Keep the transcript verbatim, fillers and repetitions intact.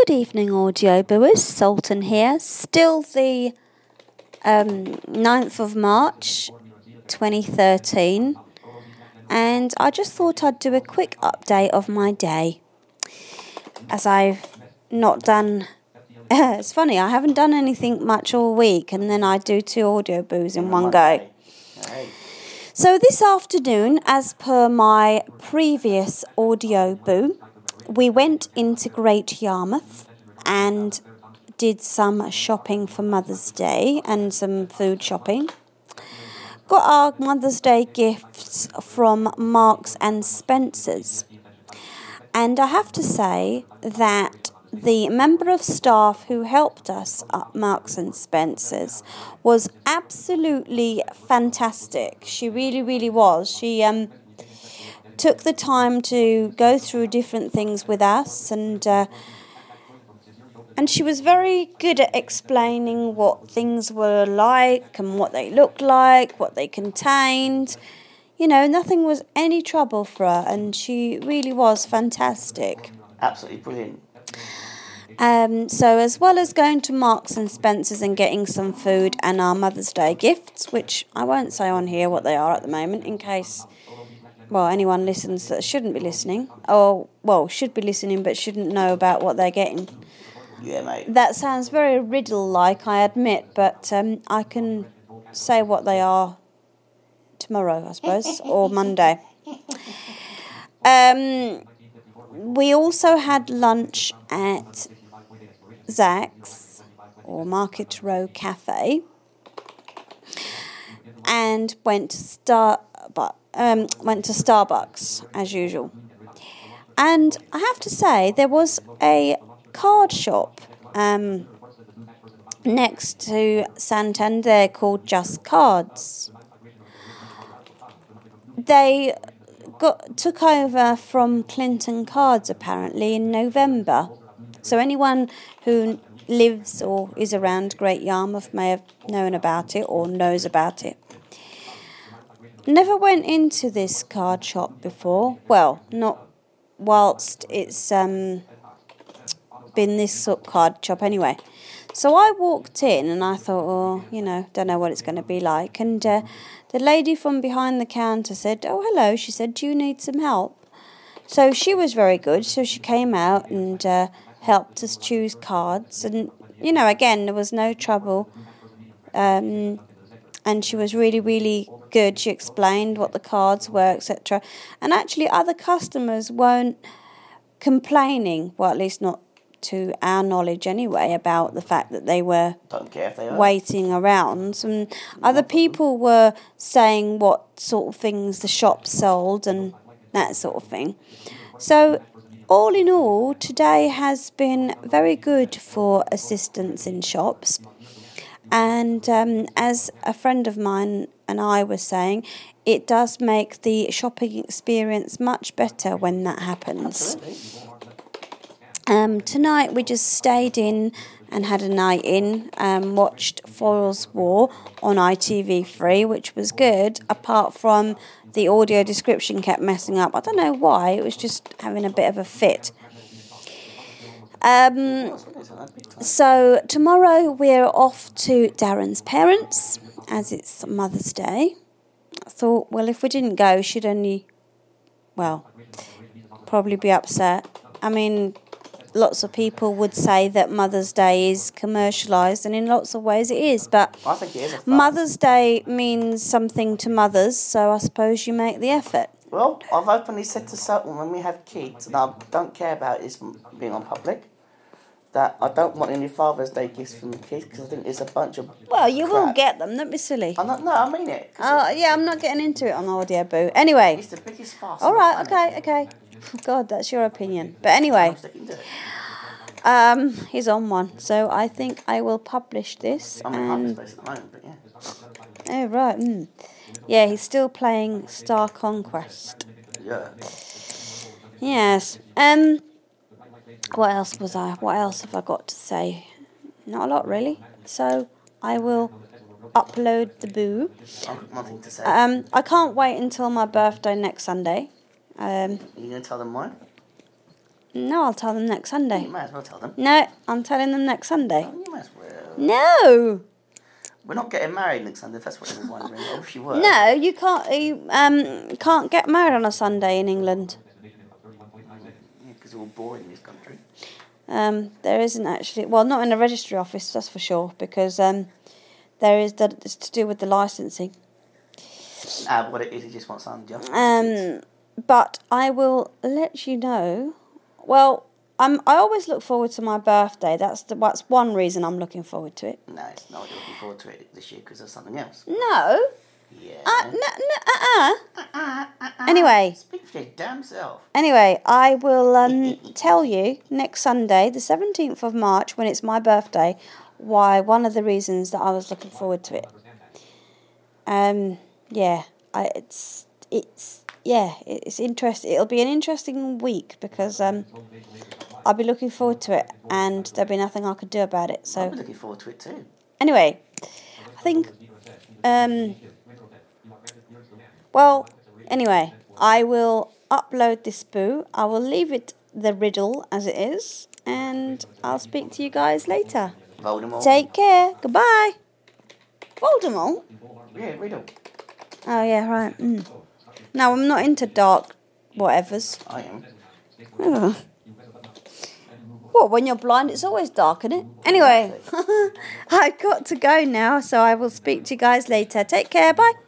Good evening, audio booers. Sultan here. Still the um, ninth of March, twenty thirteen. And I just thought I'd do a quick update of my day. As I've not done... it's funny, I haven't done anything much all week, and then I do two audio boos in one go. So this afternoon, as per my previous audio boo, we went into Great Yarmouth and did some shopping for Mother's Day and some food shopping. Got our Mother's Day gifts from Marks and Spencer's. And I have to say that the member of staff who helped us at Marks and Spencer's was absolutely fantastic. She really, really was. She um took the time to go through different things with us, and uh, and she was very good at explaining what things were like and what they looked like, what they contained. You know, nothing was any trouble for her, and she really was fantastic. Absolutely brilliant. Um, so as well as going to Marks and Spencer's and getting some food and our Mother's Day gifts, which I won't say on here what they are at the moment in case, well, anyone listens that shouldn't be listening, or, well, should be listening but shouldn't know about what they're getting. Yeah, mate. That sounds very riddle-like, I admit, but um, I can say what they are tomorrow, I suppose, or Monday. Um, we also had lunch at Zach's, or Market Row Cafe, and went to Star, but um, went to Starbucks as usual. And I have to say, there was a card shop um, next to Santander called Just Cards. They got took over from Clinton Cards apparently in November. So anyone who lives or is around Great Yarmouth may have known about it or knows about it. Never went into this card shop before. Well, not whilst it's um, been this sort of card shop anyway. So I walked in and I thought, oh, you know, don't know what it's going to be like. And uh, the lady from behind the counter said, oh, hello. She said, do you need some help? So she was very good. So she came out and uh, helped us choose cards. And, you know, again, there was no trouble. Um, and she was really, really good. She explained what the cards were, et cetera. And actually other customers weren't complaining, well, at least not to our knowledge anyway, about the fact that they were Don't care if they are. waiting around. And other people were saying what sort of things the shop sold and that sort of thing. So all in all, today has been very good for assistance in shops. And um, as a friend of mine and I were saying, it does make the shopping experience much better when that happens. Absolutely. Um, tonight we just stayed in and had a night in, um, watched Foyle's War on I T V three, which was good, apart from the audio description kept messing up. I don't know why, it was just having a bit of a fit. Um, so tomorrow we're off to Darren's parents, as it's Mother's Day. I thought, well, if we didn't go, she'd only, well, probably be upset. I mean, lots of people would say that Mother's Day is commercialised, and in lots of ways it is, but I think it is a fact. Mother's Day means something to mothers, so I suppose you make the effort. Well, I've openly said to Sultan when we have kids, and I don't care about this being on public, that I don't want any Father's Day gifts from the kids because I think it's a bunch of Well, you crap. will get them, don't be silly. I'm not, no, I mean it. Oh, yeah, I'm not getting into it on audio boo. Anyway. It's the biggest farce. All right, okay, okay. God, that's your opinion. But anyway, I'm sticking to it. um, he's on one, so I think I will publish this. I'm in and... hyperspace at the moment, but yeah. Oh, right. Mm. Yeah, he's still playing Star Conquest. Yeah. Yes. Um. What else was I? What else have I got to say? Not a lot, really. So I will upload the boo. I've got nothing to say. Um. I can't wait until my birthday next Sunday. Um. Are you going to tell them why? No, I'll tell them next Sunday. You might as well tell them. No, I'm telling them next Sunday. Oh, you might as well. No. We're not getting married next Sunday, if that's what you're wondering. I wish you were. No, you can't. You um can't get married on a Sunday in England. Yeah, because it's all boring in this country. Um, there isn't actually. Well, not in the registry office, that's for sure, because um, there is that it's to do with the licensing. Ah, what it is, he just wants some just. Um, but I will let you know. Well, I'm. I always look forward to my birthday. That's the. That's one reason I'm looking forward to it. No, it's not. You're looking forward to it this year because of something else. No. Yeah. Uh, no, no, uh-uh. Uh-uh, uh-uh. Anyway. Speak for your damn self. Anyway, I will um, tell you next Sunday, the seventeenth of March, when it's my birthday, why one of the reasons that I was looking forward to it. Um, yeah, I, it's it's yeah, it's interesting. It'll be an interesting week because um, I'll be looking forward to it, and there'll be nothing I could do about it. So I'll be looking forward to it too. Anyway, I think um. Well, anyway, I will upload this boo. I will leave it the riddle as it is, and I'll speak to you guys later. Voldemort. Take care. Goodbye. Voldemort? Yeah, riddle. Oh, yeah, right. Mm. No, I'm not into dark whatevers. I am. Oh. Well, when you're blind, it's always dark, isn't it? Anyway, I've got to go now, so I will speak to you guys later. Take care. Bye.